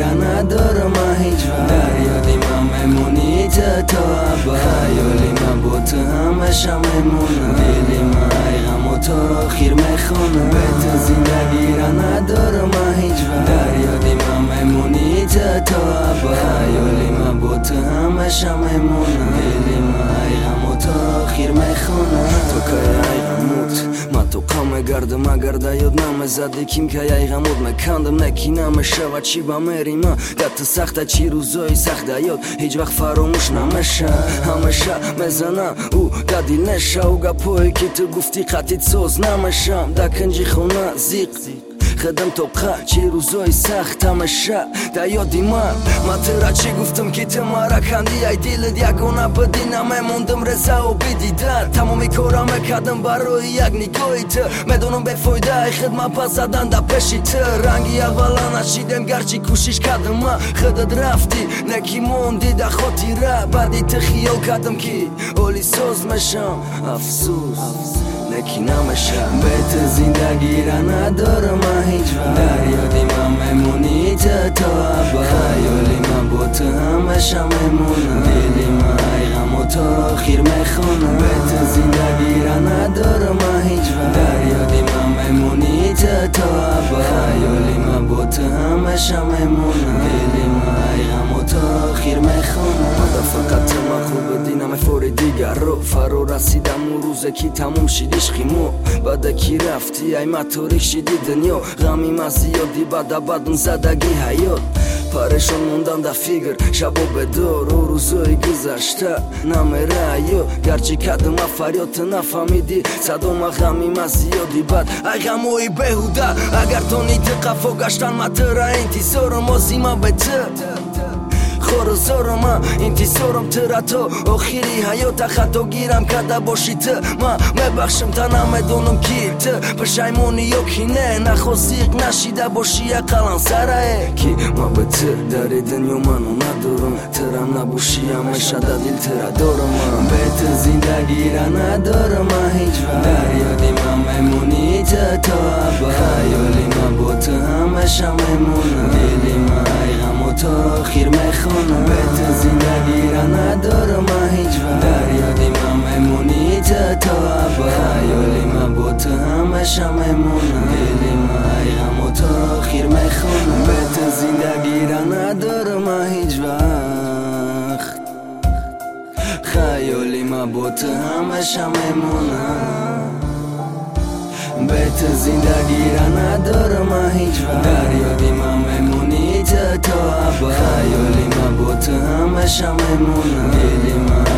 را ندارم هیچ وقت در یادی من میمونی تا ابد خیالی من با تو همشم میمونم دلی من غم و تاخیر میخونم به تو زندگی را ندارم هیچ وقت در یادی من میمونی تا ابد خیالی من با تو همشم میمونم دلی من غم و تاخیر میخونم تو که تو قام گردم اگر دا یاد نمیزدی کیم که یای غمود مکندم نکی نمیشه و چی با میریم دت سخته چی روزای سخته یاد هیچ وقت فراموش نمیشه همیشه میزنم او دا دیل نشه و گپایی که تو گفتی قطعیت سوز نمیشم دا کنجی خونه زیق خدم تو چی روزای سخت همیشه دا یادی من ترا چی گفتم که تو مرا کندی ای دیلت یکونه بدی نمیموندم رضا و بدیدن تمامی کارم کردم برای یک نگاهی تو میدونم به فایده ای خدمت پس زدن دا پیشی تو رنگی اولا نشیدم گرچی کوشش کردم من خودت رفتی نکی موندی دا خاطره بعدی تو خیال کردم که اولی سوز میشم افسوس نکی نمیشم به تو زندگی را ندارم هیچ وقت در یادی من میمونی تا ابد خیالی من با تو همشم میمونم دلی من غم و تاخیر میخونم به تو زندگی را ندارم هیچ وقت در یادی من میمونی تا ابد خیالی من با تو همشم میمونم دلی من غم و تاخیر میخونم فقط من خوب دینم فوری دیگر رو فرو رسیدم اون روزه که تموم شدیش خیمو بعد کی رفتی ای ما تاریک شدی دنیا غمی ما زیادی بعد زدگی حیات پریشان موندم دا فیگر شب و بدار و روزای گذشته نمیره یا گرچه کدم فریات نفهمیدی صدام غمی ما زیادی بد ای غموی بهوده اگر تو نیت قفا گشتن ما ترا انتظارم آزیما به تو خورزارم انتظارم ترا تو آخری حیات خطا گیرم کده باشی تو من میبخشم تا نمیدونم کی تو پشیمونی یا کی نه نخوزیق نشیده باشی اقلان سره کی من به تو در دنیا منو ندارم ترم نباشی همیشه دا دل ترا دارم من به تو زندگی را ندارم هیچ وقت در یادی من میمونی تا ابد خیالی من با تو همشم میمونم دلی من غم و تاخیر میخونم به تو زندگی را ندارم هیچ وقت در یادی من میمونی تا ابد خیالی من با تو همشم میمونم دلی من غم و تاخیر میخونم به تو زندگی را ندارم هیچ وقت خیالی من با تو همشم میمونم به تو زندگی را ندارم هیچ وقت در یادی من میمونی تا ابد خیالی من با تو همشم میمونم دلی من